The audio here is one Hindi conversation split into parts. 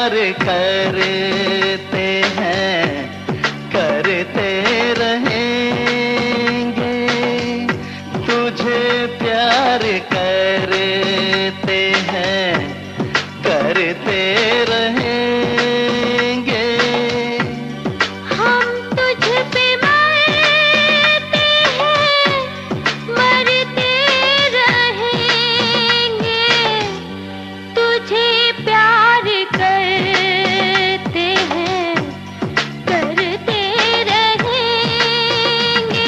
प्यार करते हैं, करते रहेंगे। तुझे प्यार करते हैं, करते रहेंगे। हम तुझ पे मरते हैं, मरते रहेंगे। तुझे प्यार करते हैं, करते रहेंगे।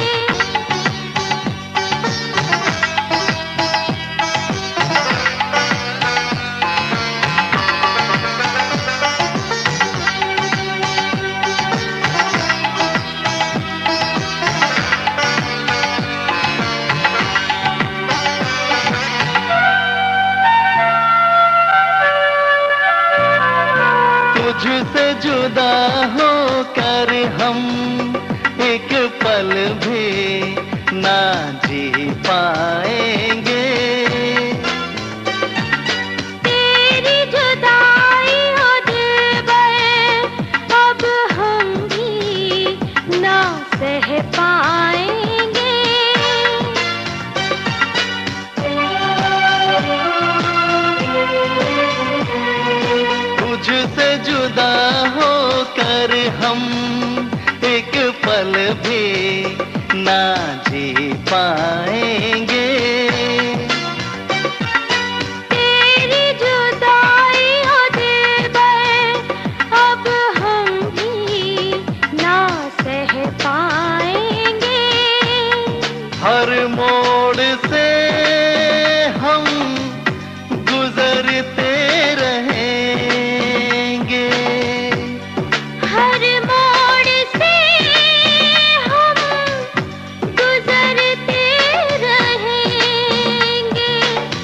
तुझसे जुदा होकर हम एक पल भी ना जी पाएंगे। तेरी जुदाई हो दिलबर, अब हम भी ना सह पाएंगे। तुझसे जुदा होकर हम एक पल भी ना जी पाएंगे। तेरी जुदाई हो दिलबर, अब हम भी ना सह पाएंगे। हर मोड़ से हम गुजरते रहेंगे। हर मोड़ से हम गुजरते रहेंगे।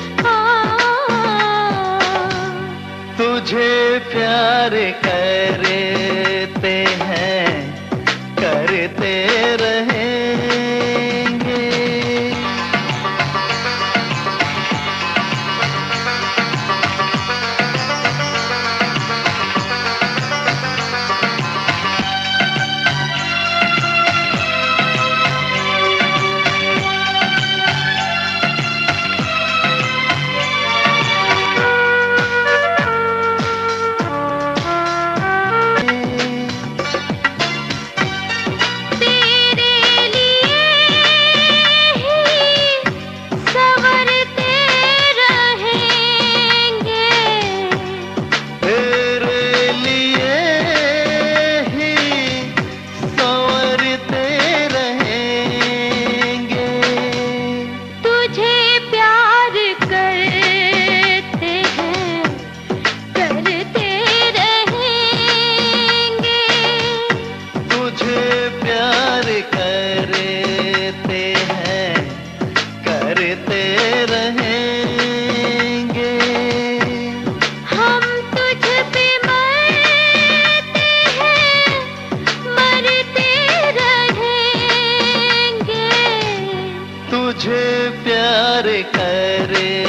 तुझे प्यार करते हैं, करते रहेंगे। तेरे लिए ही संवरते रहेंगे। तेरे लिए ही संवरते रहेंगे। तुझे प्यार करते हैं, करते रहेंगे। तुझे प्यार करते हैं, करते रहेंगे। हम तुझ पे मरते हैं, मरते रहेंगे। तुझे प्यार करे